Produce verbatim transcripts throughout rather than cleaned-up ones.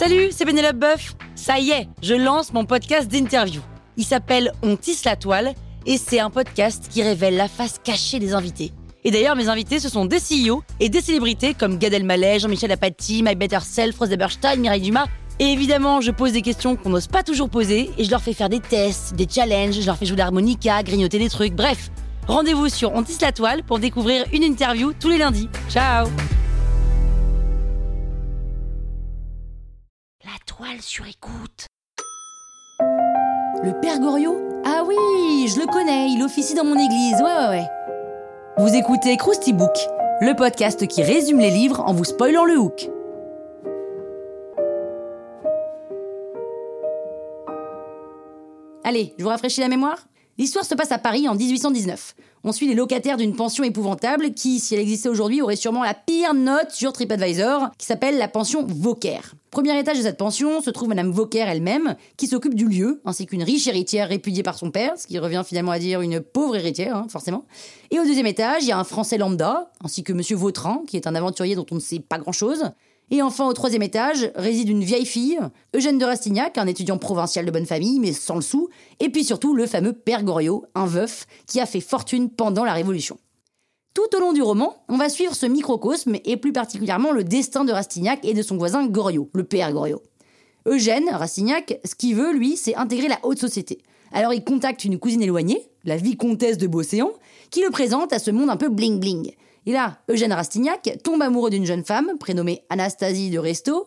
Salut, c'est Pénélope Boeuf. Ça y est, je lance mon podcast d'interview. Il s'appelle On tisse la toile et c'est un podcast qui révèle la face cachée des invités. Et d'ailleurs, mes invités, ce sont des C E O et des célébrités comme Gad Elmaleh, Jean-Michel Apathy, My Better Self, Rose Eberstein, Mireille Dumas. Et évidemment, je pose des questions qu'on n'ose pas toujours poser et je leur fais faire des tests, des challenges, je leur fais jouer l'harmonica, grignoter des trucs, bref. Rendez-vous sur On tisse la toile pour découvrir une interview tous les lundis. Ciao! La toile sur écoute. Le père Goriot ? Ah oui, je le connais, il officie dans mon église, ouais ouais ouais. Vous écoutez Krusty Book, le podcast qui résume les livres en vous spoilant le hook. Allez, je vous rafraîchis la mémoire ? L'histoire se passe à Paris en dix-huit cent dix-neuf. On suit les locataires d'une pension épouvantable qui, si elle existait aujourd'hui, aurait sûrement la pire note sur TripAdvisor, qui s'appelle la pension Vauquer. Premier étage de cette pension se trouve Madame Vauquer elle-même, qui s'occupe du lieu, ainsi qu'une riche héritière répudiée par son père, ce qui revient finalement à dire une pauvre héritière, hein, forcément. Et au deuxième étage, il y a un Français lambda, ainsi que Monsieur Vautrin, qui est un aventurier dont on ne sait pas grand-chose. Et enfin, au troisième étage, réside une vieille fille, Eugène de Rastignac, un étudiant provincial de bonne famille, mais sans le sou, et puis surtout le fameux père Goriot, un veuf, qui a fait fortune pendant la Révolution. Tout au long du roman, on va suivre ce microcosme, et plus particulièrement le destin de Rastignac et de son voisin Goriot, le père Goriot. Eugène, Rastignac, ce qu'il veut, lui, c'est intégrer la haute société. Alors il contacte une cousine éloignée, la vicomtesse de Beauséant, qui le présente à ce monde un peu bling-bling. Et là, Eugène Rastignac tombe amoureux d'une jeune femme, prénommée Anastasie de Restaud,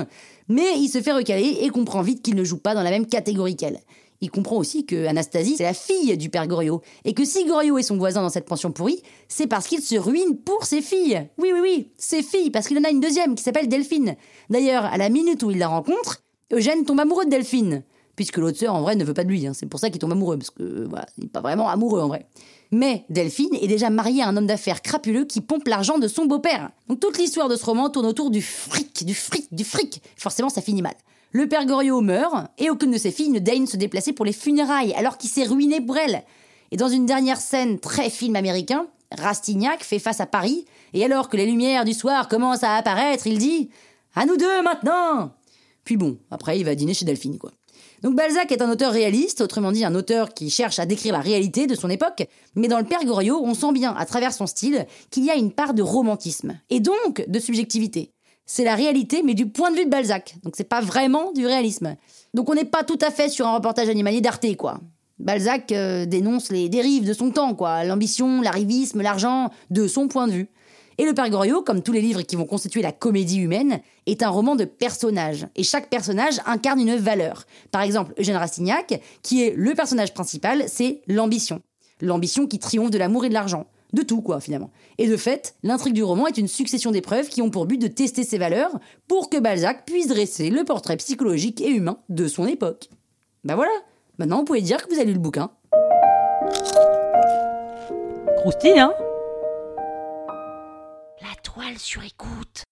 mais il se fait recaler et comprend vite qu'il ne joue pas dans la même catégorie qu'elle. Il comprend aussi que Anastasie, c'est la fille du père Goriot, et que si Goriot est son voisin dans cette pension pourrie, c'est parce qu'il se ruine pour ses filles. Oui, oui, oui, ses filles, parce qu'il en a une deuxième qui s'appelle Delphine. D'ailleurs, à la minute où il la rencontre, Eugène tombe amoureux de Delphine, puisque l'autre sœur, en vrai, ne veut pas de lui, hein. C'est pour ça qu'il tombe amoureux, parce que, voilà, il n'est pas vraiment amoureux, en vrai. Mais Delphine est déjà mariée à un homme d'affaires crapuleux qui pompe l'argent de son beau-père. Donc toute l'histoire de ce roman tourne autour du fric, du fric, du fric. Forcément, ça finit mal. Le père Goriot meurt, et aucune de ses filles ne daigne se déplacer pour les funérailles, alors qu'il s'est ruiné pour elles. Et dans une dernière scène très film américain, Rastignac fait face à Paris, et alors que les lumières du soir commencent à apparaître, il dit « À nous deux maintenant !» Puis bon, après il va dîner chez Delphine, quoi. Donc Balzac est un auteur réaliste, autrement dit un auteur qui cherche à décrire la réalité de son époque, mais dans le père Goriot, on sent bien, à travers son style, qu'il y a une part de romantisme, et donc de subjectivité. C'est la réalité, mais du point de vue de Balzac, donc c'est pas vraiment du réalisme. Donc on n'est pas tout à fait sur un reportage animalier d'Arte, quoi. Balzac euh, dénonce les dérives de son temps, quoi, l'ambition, l'arrivisme, l'argent, de son point de vue. Et le père Goriot, comme tous les livres qui vont constituer la comédie humaine, est un roman de personnages. Et chaque personnage incarne une valeur. Par exemple, Eugène Rastignac, qui est le personnage principal, c'est l'ambition. L'ambition qui triomphe de l'amour et de l'argent. De tout, quoi, finalement. Et de fait, l'intrigue du roman est une succession d'épreuves qui ont pour but de tester ses valeurs pour que Balzac puisse dresser le portrait psychologique et humain de son époque. Ben voilà, maintenant vous pouvez dire que vous avez lu le bouquin. Croustille, hein ? Toile sur écoute.